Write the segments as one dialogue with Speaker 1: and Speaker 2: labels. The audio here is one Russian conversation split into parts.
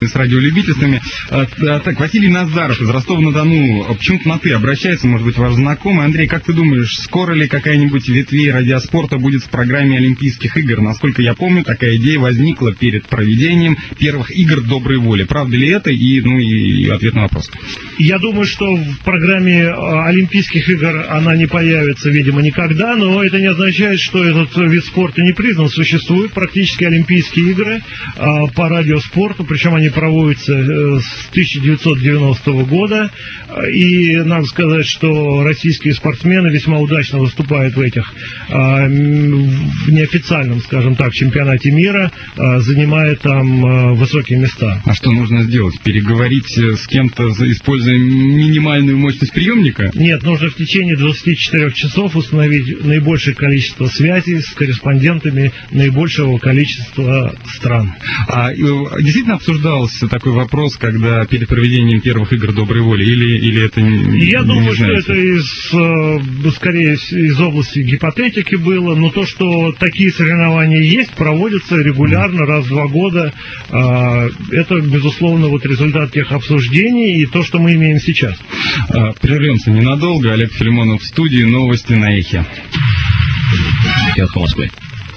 Speaker 1: с радиолюбительствами. Так, Василий Назаров из Ростова-на-Дону, почему-то на «ты» обращается, может быть, ваш знакомый. Андрей, как ты думаешь, скоро ли какая-нибудь ветвей радиоспорта будет в программе Олимпийских игр? Насколько я помню, такая идея возникла перед проведением первых игр доброй воли. Правда ли это? И ответ на вопрос.
Speaker 2: Я думаю, что в программе Олимпийских игр она не появится, видимо, никогда, но это не означает, что этот вид спорта не признан. Существуют практически Олимпийские игры по радиоспорту, причем они проводятся с 1990 года, и надо сказать, что российские спортсмены весьма удачно выступают в этих в неофициальном, скажем так, чемпионате мира, занимая там высокие места.
Speaker 1: А что нужно сделать? Переговорить с кем-то, используя минимальную мощность приемника?
Speaker 2: Нет, нужно в течение 24 часов установить наибольшее количество связей с корреспондентами наибольшего количества стран.
Speaker 1: Действительно обсуждался такой вопрос, когда перед проведением первых игр доброй воли, или это не?
Speaker 2: Я думаю, что это скорее из области гипотетики было, но то, что такие соревнования есть, проводятся регулярно, раз в 2 года, это, безусловно, вот результат тех обсуждений и то, что мы имеем сейчас.
Speaker 1: Прервемся ненадолго. Олег Филимонов в студии, новости на Эхе.
Speaker 3: Эхо Москвы.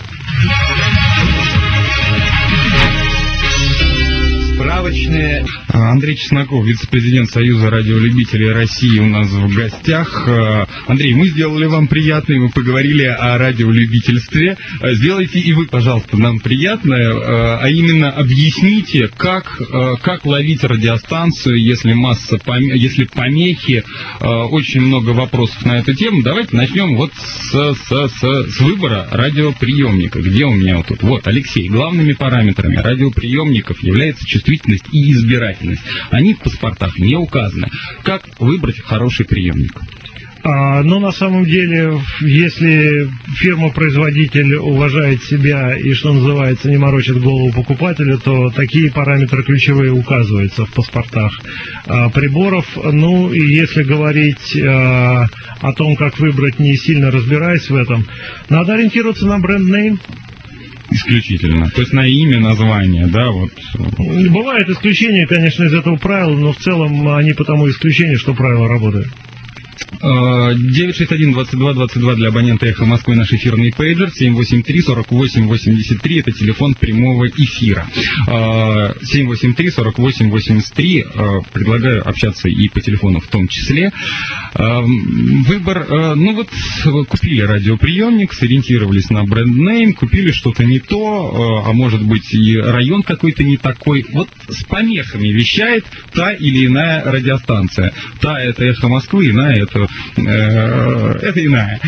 Speaker 3: Справочные.
Speaker 1: Андрей Чесноков, вице-президент Союза радиолюбителей России, у нас в гостях. Андрей, мы сделали вам приятное, мы поговорили о радиолюбительстве. Сделайте и вы, пожалуйста, нам приятное, а именно объясните, как ловить радиостанцию, если если помехи, очень много вопросов на эту тему. Давайте начнем вот с выбора радиоприемника. Где у меня вот тут? Вот, Алексей, главными параметрами радиоприемников является чувствительность и избирательность. Они в паспортах не указаны. Как выбрать хороший приемник?
Speaker 2: Но на самом деле, если фирма-производитель уважает себя и, что называется, не морочит голову покупателю, то такие параметры ключевые указываются в паспортах приборов. Ну, и если говорить о том, как выбрать, не сильно разбираясь в этом, надо ориентироваться на бренд-нейм.
Speaker 1: Исключительно. То есть на имя, название, да, вот.
Speaker 2: Бывают исключения, конечно, из этого правила, но в целом они потому исключения, что правила работают.
Speaker 1: 961-22-22 для абонента «Эхо Москвы» наш эфирный пейджер, 783-48-83, это телефон прямого эфира. 783-48-83, предлагаю общаться и по телефону в том числе. Выбор, купили радиоприемник, сориентировались на бренд-нейм, купили что-то не то, а может быть и район какой-то не такой. Вот с помехами вещает та или иная радиостанция. Та — это «Эхо Москвы», иная — это иная.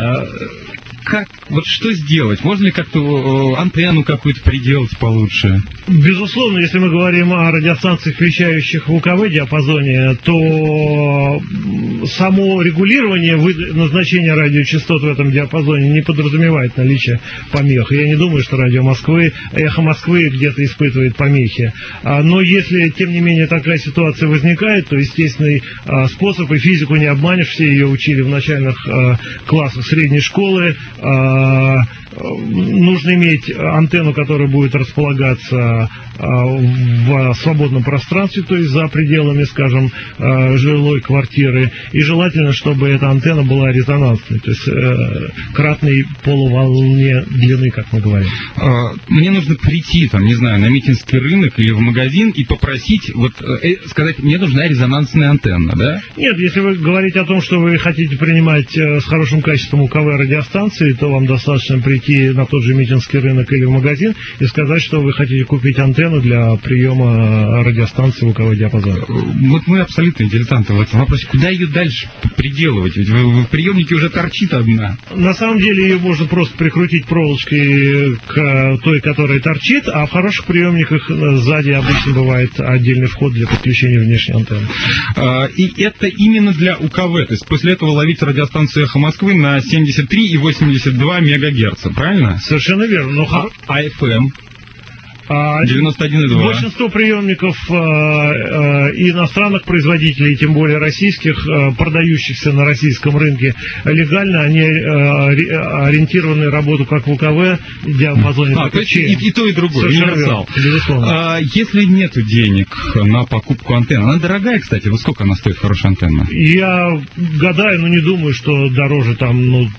Speaker 1: Вот что сделать? Можно ли как-то антенну какую-то приделать получше?
Speaker 2: Безусловно, если мы говорим о радиостанциях, вещающих в УКВ-диапазоне, то само регулирование назначения радиочастот в этом диапазоне не подразумевает наличие помех. Я не думаю, что радио Москвы, «Эхо Москвы» где-то испытывает помехи. Но если, тем не менее, такая ситуация возникает, то естественный способ, и физику не обманешь, все ее учили в начальных классах средней школы, нужно иметь антенну, которая будет располагаться в свободном пространстве, то есть за пределами, скажем, жилой квартиры, и желательно, чтобы эта антенна была резонансной, то есть кратной полуволне длины, как мы говорим.
Speaker 1: Мне нужно прийти, там, не знаю, на Митинский рынок или в магазин и попросить, сказать, мне нужна резонансная антенна, да?
Speaker 2: Нет, если вы говорите о том, что вы хотите принимать с хорошим качеством УКВ радиостанции, то вам достаточно прийти на тот же Митинский рынок или в магазин и сказать, что вы хотите купить антенну для приема радиостанции в УКВ диапазоне.
Speaker 1: Вот мы абсолютно дилетанты в этом вопросе. Куда ее дальше приделывать? Ведь в приемнике уже торчит одна.
Speaker 2: На самом деле ее можно просто прикрутить проволочкой к той, которая торчит, а в хороших приемниках сзади обычно бывает отдельный вход для подключения внешней антенны.
Speaker 1: И это именно для УКВ. То есть после этого ловить радиостанцию «Эхо Москвы» на 73 и 82 мегагерца, правильно?
Speaker 2: Совершенно верно. Но
Speaker 1: FM? 91,2.
Speaker 2: Большинство приемников иностранных производителей, тем более российских, продающихся на российском рынке легально, они ориентированы на работу как в УКВ, диапазоне.
Speaker 1: То есть и то, и другое.
Speaker 2: Универсал. Безусловно.
Speaker 1: Если нет денег на покупку антенны, она дорогая, кстати, вот сколько она стоит, хорошая антенна?
Speaker 2: Я гадаю, но не думаю, что дороже там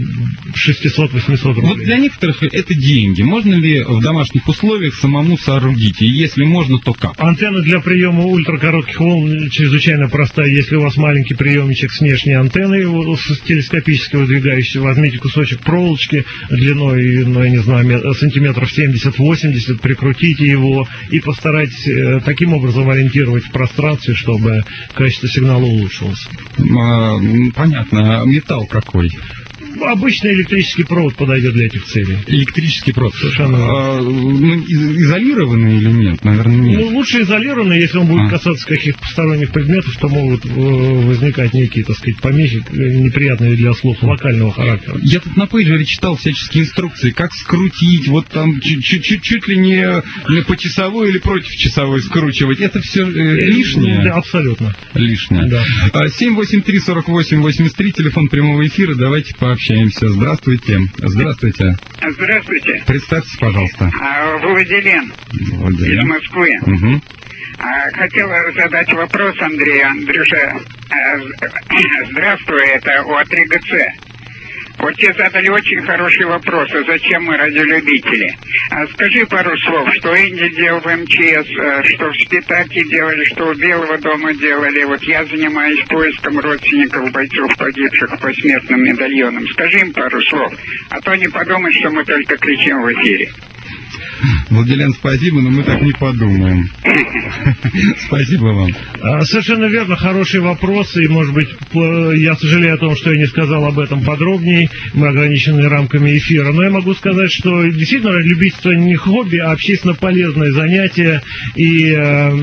Speaker 2: 600-800 рублей.
Speaker 1: Вот для некоторых это деньги. Можно ли в домашних условиях самому соорудить? И если можно, то как?
Speaker 2: Антенна для приема ультракоротких волн чрезвычайно простая. Если у вас маленький приемничек с внешней антенной, с телескопически выдвигающейся, возьмите кусочек проволочки длиной, ну, я не знаю, сантиметров 70-80, прикрутите его и постарайтесь таким образом ориентировать в пространстве, чтобы качество сигнала улучшилось.
Speaker 1: Понятно. Металл какой?
Speaker 2: Обычный электрический провод подойдет для этих целей.
Speaker 1: Электрический провод.
Speaker 2: Совершенно.
Speaker 1: Изолированный или нет? Наверное, нет.
Speaker 2: Лучше изолированный. Если он будет касаться каких-то посторонних предметов, то могут возникать некие, так сказать, помехи, неприятные для слуха, локального характера.
Speaker 1: Я тут на пейджере читал всяческие инструкции, как скрутить, вот там чуть ли не по часовой или против часовой скручивать. Это все лишнее?
Speaker 2: Да, абсолютно.
Speaker 1: Лишнее.
Speaker 2: Да.
Speaker 1: 783-48-83, телефон прямого эфира. Давайте пообщаемся. Здравствуйте. Здравствуйте.
Speaker 4: Здравствуйте.
Speaker 1: Представьтесь, пожалуйста.
Speaker 4: Владилен. Из Москвы.
Speaker 1: Угу.
Speaker 4: Хотела задать вопрос Андрею. Андрюша, здравствуй, это ОА-3ГЦ. Вот тебе задали очень хороший вопрос, а зачем мы радиолюбители? Скажи пару слов, что Энди делал в МЧС, что в Спитаке делали, что у Белого дома делали. Вот я занимаюсь поиском родственников бойцов, погибших посмертным медальоном. Скажи им пару слов, а то не подумай, что мы только кричим в эфире.
Speaker 1: Владилен, спасибо, но мы так не подумаем. Спасибо вам.
Speaker 2: Совершенно верно, хороший вопрос, и, может быть, я сожалею о том, что я не сказал об этом подробнее, мы ограничены рамками эфира, но я могу сказать, что действительно любительство не хобби, а общественно полезное занятие, и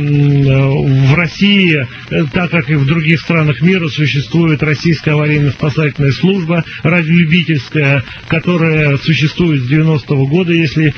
Speaker 2: в России, так как и в других странах мира, существует Российская аварийно-спасательная служба, радиолюбительская, которая существует с 90-го года, если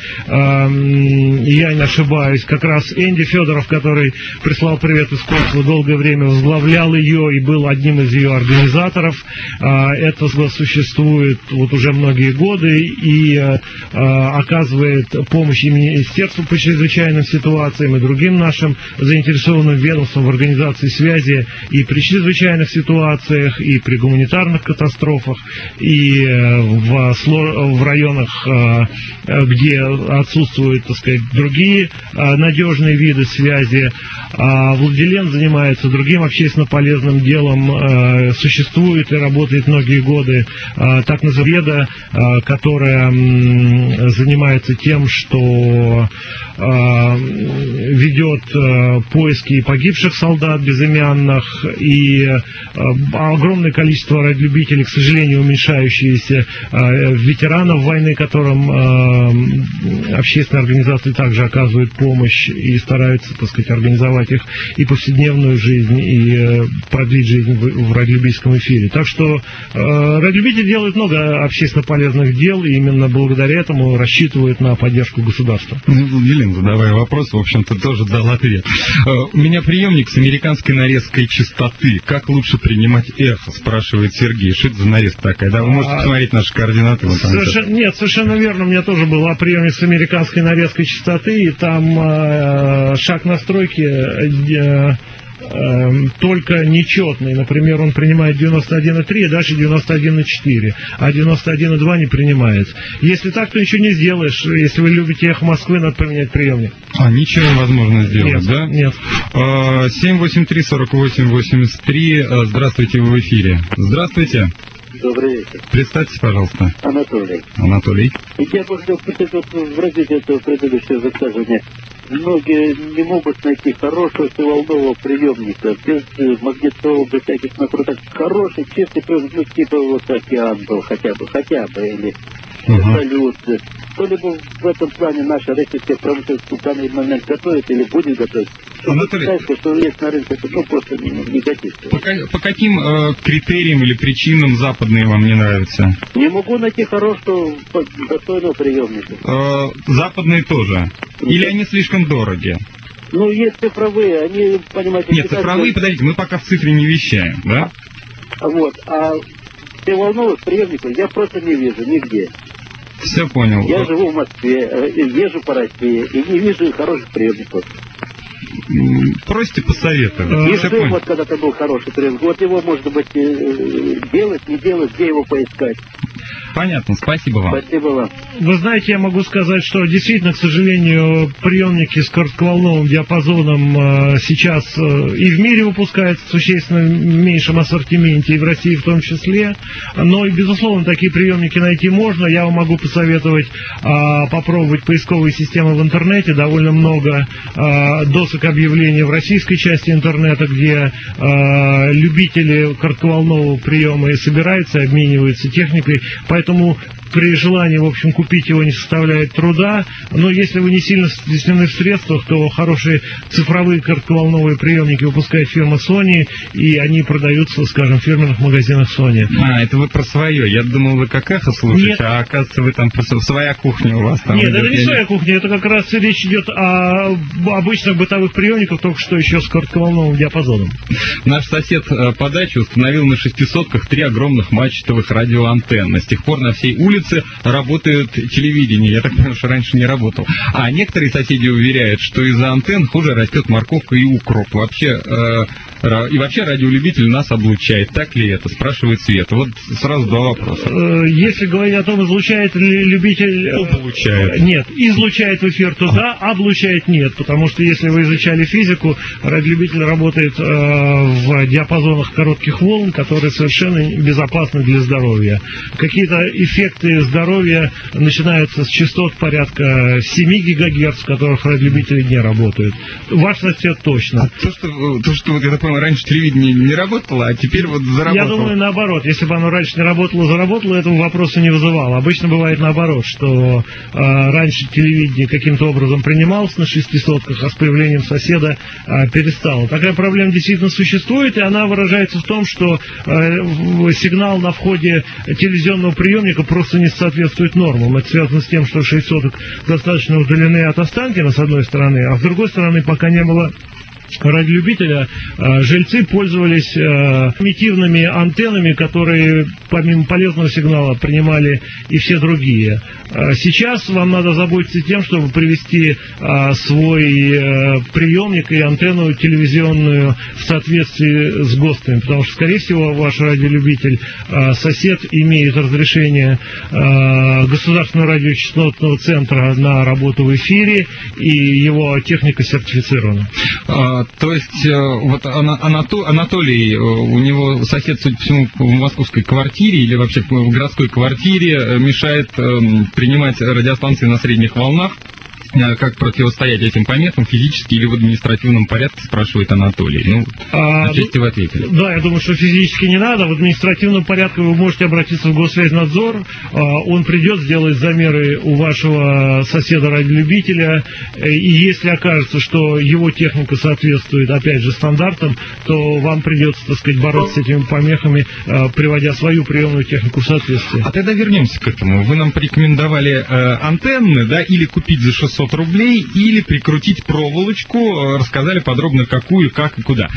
Speaker 2: я не ошибаюсь. Как раз Энди Федоров, который прислал привет из Косово, долгое время возглавлял ее и был одним из ее организаторов. Это существует вот уже многие годы и оказывает помощь и Министерству по чрезвычайным ситуациям, и другим нашим заинтересованным ведомствам в организации связи и при чрезвычайных ситуациях, и при гуманитарных катастрофах, и в районах, где отсутствуют, так сказать, другие надежные виды связи. Владилен занимается другим общественно полезным делом. Существует и работает многие годы так называемая веда, которая занимается тем, что ведет поиски погибших солдат безымянных, и огромное количество радиолюбителей, к сожалению, уменьшающиеся, ветеранов войны, которым общественные организации также оказывают помощь и стараются, так сказать, организовать их и повседневную жизнь, и продлить жизнь в радиолюбительском эфире. Так что радиолюбители делают много общественно полезных дел, и именно благодаря этому рассчитывают на поддержку государства.
Speaker 1: Елена, задавая вопрос, в общем-то, тоже дал ответ. У меня приемник с американской нарезкой частоты. Как лучше принимать эхо, спрашивает Сергей. Что это за нарезка такая? Да, вы можете посмотреть наши координаты.
Speaker 2: Нет, совершенно верно. У меня тоже был приемник с американской нарезкой частоты, и там шаг настройки только нечетный. Например, он принимает 91,3 и дальше 91,4, а 91,2 не принимается. Если так, то ничего не сделаешь. Если вы любите эхо Москвы, надо поменять приемник.
Speaker 1: Ничего невозможно сделать,
Speaker 2: нет,
Speaker 1: да?
Speaker 2: Нет.
Speaker 1: 783-48-83. Здравствуйте, вы в эфире. Здравствуйте.
Speaker 5: Добрый вечер.
Speaker 1: Представьтесь, пожалуйста.
Speaker 5: Анатолий.
Speaker 1: Анатолий.
Speaker 5: Я бы хотел в развитии этого предыдущего высказывания. Многие не могут найти хорошего волнового приемника, без магнитолы, без всяких накруток. Хороший, чистый приемник, ну, типа вот океан был хотя бы, или салют. Кто-либо в этом плане наша российская промышленность в данный момент готовит или будет готовить?
Speaker 1: Анатолий,
Speaker 5: китайское, что есть на рынке, это просто не годится.
Speaker 1: по каким критериям или причинам западные вам не нравятся?
Speaker 5: Не могу найти хорошего, достойного приемника.
Speaker 1: Западные тоже. Или они слишком дороги?
Speaker 5: Ну, есть цифровые, они, понимаете...
Speaker 1: Нет, цифровые, подождите, мы пока в цифре не вещаем, да?
Speaker 5: Вот, а всеволновых приемников я просто не вижу нигде.
Speaker 1: Все понял.
Speaker 5: Я живу в Москве, езжу по России и не вижу хороших приемников.
Speaker 1: Просите посоветовать.
Speaker 5: И
Speaker 1: Все
Speaker 5: сын
Speaker 1: понял.
Speaker 5: вот когда-то был хороший приемник. Вот его, может быть, делать, не делать, где его поискать.
Speaker 1: Понятно, спасибо вам.
Speaker 5: Спасибо вам.
Speaker 2: Вы знаете, я могу сказать, что действительно, к сожалению, приемники с коротковолновым диапазоном сейчас и в мире выпускаются в существенно меньшем ассортименте, и в России в том числе. Но, безусловно, такие приемники найти можно. Я вам могу посоветовать попробовать поисковые системы в интернете. Довольно много досок объявлений в российской части интернета, где любители коротковолнового приема и собираются, обмениваются техникой. Поэтому при желании, в общем, купить его не составляет труда. Но если вы не сильно стеснены в средствах, то хорошие цифровые коротковолновые приемники выпускает фирма Sony, и они продаются, скажем, в фирменных магазинах Sony.
Speaker 1: Это вы про свое. Я думал, вы как эхо слушаете,
Speaker 2: Нет.
Speaker 1: а оказывается, вы там просто своя кухня у вас там.
Speaker 2: Нет,
Speaker 1: идет.
Speaker 2: это не своя кухня, это как раз речь идет о обычных бытовых приемниках, только что еще с коротковолновым диапазоном.
Speaker 1: Наш сосед по даче установил на 600-ках 3 огромных мачтовых радиоантенны. С тех пор на всей улице работает телевидение. Я так понимаю, что раньше не работал. А некоторые соседи уверяют, что из-за антенн хуже растет морковка и укроп. Вообще радиолюбитель нас облучает. Так ли это? Спрашивает Света. Вот сразу два вопроса.
Speaker 2: Если говорить о том, излучает ли любитель...
Speaker 1: Облучает.
Speaker 2: Нет, излучает в эфир, то да, облучает нет. Потому что если вы изучали физику, радиолюбитель работает в диапазонах коротких волн, которые совершенно безопасны для здоровья. Какие-то эффекты здоровья начинаются с частот порядка 7 ГГц, в которых радиолюбители не работают. Ваш сосед точно.
Speaker 1: То, что вот, я так понял, раньше телевидение не работало, а теперь вот заработало.
Speaker 2: Я думаю, наоборот. Если бы оно раньше не работало, заработало, этого вопроса не вызывало. Обычно бывает наоборот, что раньше телевидение каким-то образом принималось на 600-ках, а с появлением соседа перестало. Такая проблема действительно существует, и она выражается в том, что сигнал на входе телевизионного приемника просто не соответствует нормам. Это связано с тем, что 600-ок достаточно удалены от Останкина, с одной стороны, а с другой стороны, пока не было радиолюбителя, жильцы пользовались примитивными антеннами, которые помимо полезного сигнала принимали и все другие. Сейчас вам надо заботиться тем, чтобы привести свой приемник и антенну телевизионную в соответствии с ГОСТами, потому что, скорее всего, ваш радиолюбитель, сосед, имеет разрешение Государственного радиочастотного центра на работу в эфире, и его техника сертифицирована.
Speaker 1: То есть, вот Анатолий, у него сосед, судя по всему, в московской квартире или вообще в городской квартире мешает принимать радиостанции на средних волнах. Как противостоять этим помехам физически или в административном порядке, спрашивает Анатолий. Ну, отчасти вы ответили.
Speaker 2: Да, я думаю, что физически не надо. В административном порядке вы можете обратиться в Госвязьнадзор. Он придет, сделает замеры у вашего соседа-радиолюбителя. И если окажется, что его техника соответствует, опять же, стандартам, то вам придется, так сказать, бороться с этими помехами, приводя свою приемную технику в соответствие.
Speaker 1: А тогда вернемся к этому. Вы нам порекомендовали антенны, да, или купить за 600 рублей, или прикрутить проволочку, рассказали подробно какую, как и куда.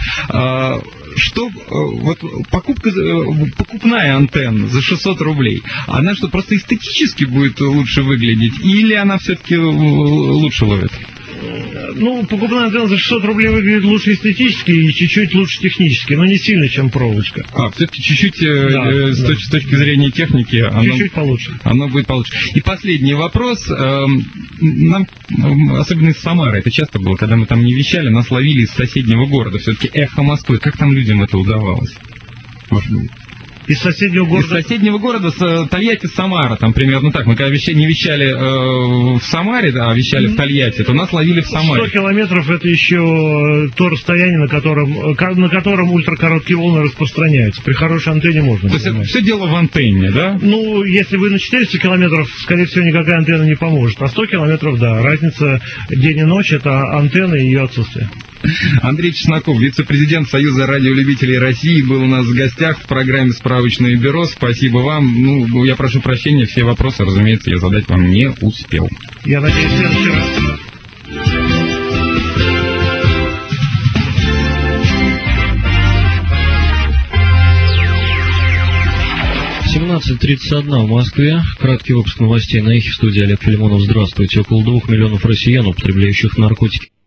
Speaker 1: Вот покупная антенна за 600 рублей, она что, просто эстетически будет лучше выглядеть, или она все-таки лучше ловит?
Speaker 2: Ну, покупная антенна за 600 рублей выглядит лучше эстетически и чуть-чуть лучше технически, но не сильно, чем проволочка.
Speaker 1: Все-таки чуть-чуть с точки зрения техники
Speaker 2: чуть-чуть получше.
Speaker 1: Оно будет получше. И последний вопрос. Нам, особенно из Самары, это часто было, когда мы там не вещали, нас ловили из соседнего города. Все-таки эхо Москвы. Как там людям это удавалось?
Speaker 2: Из соседнего города?
Speaker 1: Из соседнего города, с Тольятти, Самара, там примерно так. Мы когда не вещали в Самаре, а вещали в Тольятти, то нас ловили в Самаре.
Speaker 2: 100 километров — это еще то расстояние, на котором ультракороткие волны распространяются. При хорошей антенне можно.
Speaker 1: То есть все дело в антенне, да?
Speaker 2: Ну, если вы на 400 километров, скорее всего, никакая антенна не поможет. А 100 километров, да. Разница день и ночь — это антенна и ее отсутствие.
Speaker 1: Андрей Чесноков, вице-президент Союза радиолюбителей России, был у нас в гостях в программе «Справочное бюро». Спасибо вам. Ну, я прошу прощения, все вопросы, разумеется, я задать вам не успел.
Speaker 2: Я надеюсь, в следующий раз.
Speaker 6: 17:31 в Москве. Краткий выпуск новостей на эхе. В студии Олег Филимонов. Здравствуйте. Около 2 миллионов россиян, употребляющих наркотики.